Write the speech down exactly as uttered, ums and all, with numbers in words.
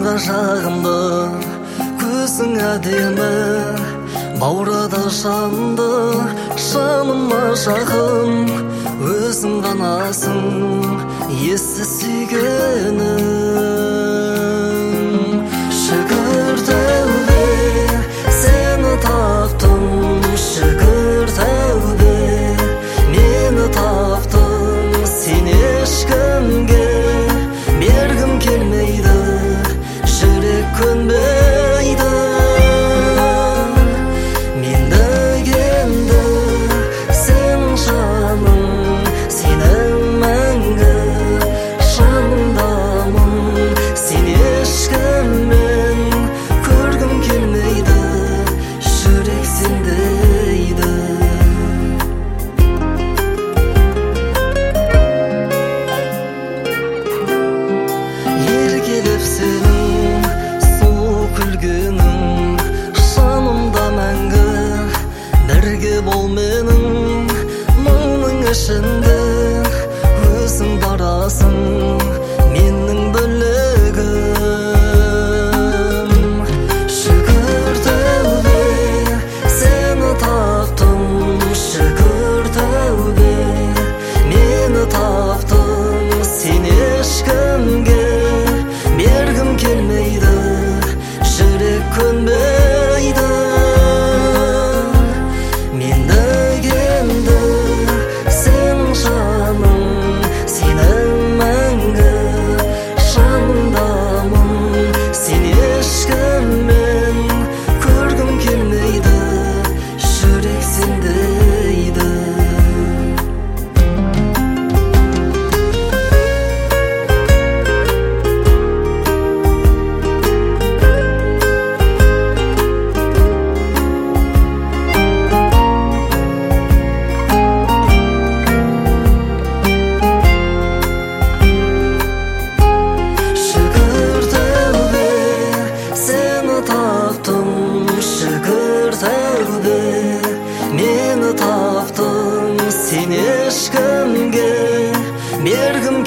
жанға жағымды, көзің әдемі, баурады жанды, жаныма жақын, өзің ғанасың, есі сүйгенім. Шүкір тәубе, сені таптым, шүкір тәубе, мені таптым, сен ешкімге бергім келмейді, жүрек көнбейді. Мен дегенді сен жаным, сенің мәңгі жанымдамын, сен ешкіммен көргім келмейді, жүрек сен дейді. Еркелеп сенің сұлу күлгенің, жанымда мәңгі бірге бол менің. Мұңның ішінде өзің барасың, менің бөлегім. Шүкір тәубе, сені таптым, шүкір тәубе, мені таптым, сен ешкімге бергім келмейді, жүрек көнбейді. Мен дегенді сен жаным, сенің мәңгі жанымдамын, сен ешкіммен көргім келмейді, жүрек сен дейді. Шүкір тәубе, сені таптым, шүкір тәубе, мені таптым, сен ешкімге бергім